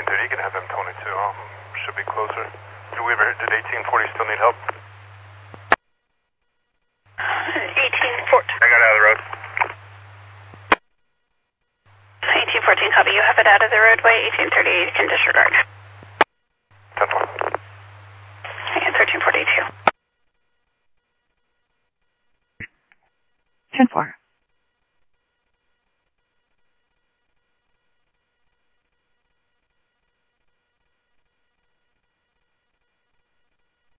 1830, you can have M22. Should be closer. Did 1840 still need help? 1814. I got out of the road. 1814, copy. You have it out of the roadway. 1830, you can disregard. 10-4. And 1342. 10-4.